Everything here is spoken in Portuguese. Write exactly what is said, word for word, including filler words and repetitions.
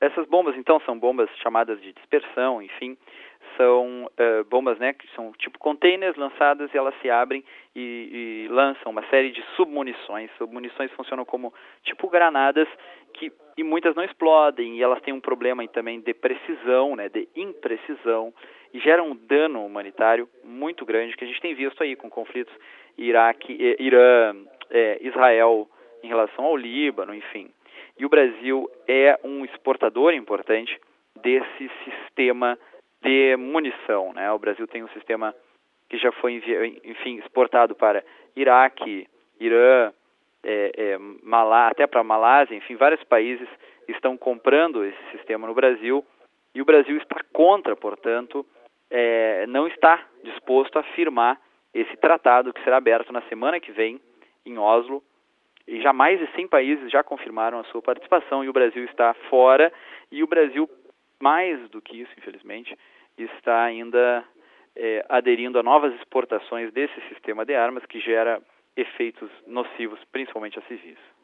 essas bombas, então, são bombas chamadas de dispersão, enfim, são uh, bombas, né, que são tipo containers lançadas e elas se abrem e, e lançam uma série de submunições. Submunições funcionam como tipo granadas que, e muitas não explodem, e elas têm um problema também de precisão, né, de imprecisão, e geram um dano humanitário muito grande, que a gente tem visto aí com conflitos Iraque, eh, Irã, eh, Israel em relação ao Líbano, enfim. E o Brasil é um exportador importante desse sistema de munição, né? O Brasil tem um sistema que já foi, enfim, exportado para Iraque, Irã, é, é, Malá, até para Malásia, enfim, vários países estão comprando esse sistema no Brasil, e o Brasil está contra, portanto, é, não está disposto a firmar esse tratado que será aberto na semana que vem em Oslo, e já mais de cem países já confirmaram a sua participação, e o Brasil está fora, e o Brasil, mais do que isso, infelizmente, está ainda é, aderindo a novas exportações desse sistema de armas que gera efeitos nocivos, principalmente a civis.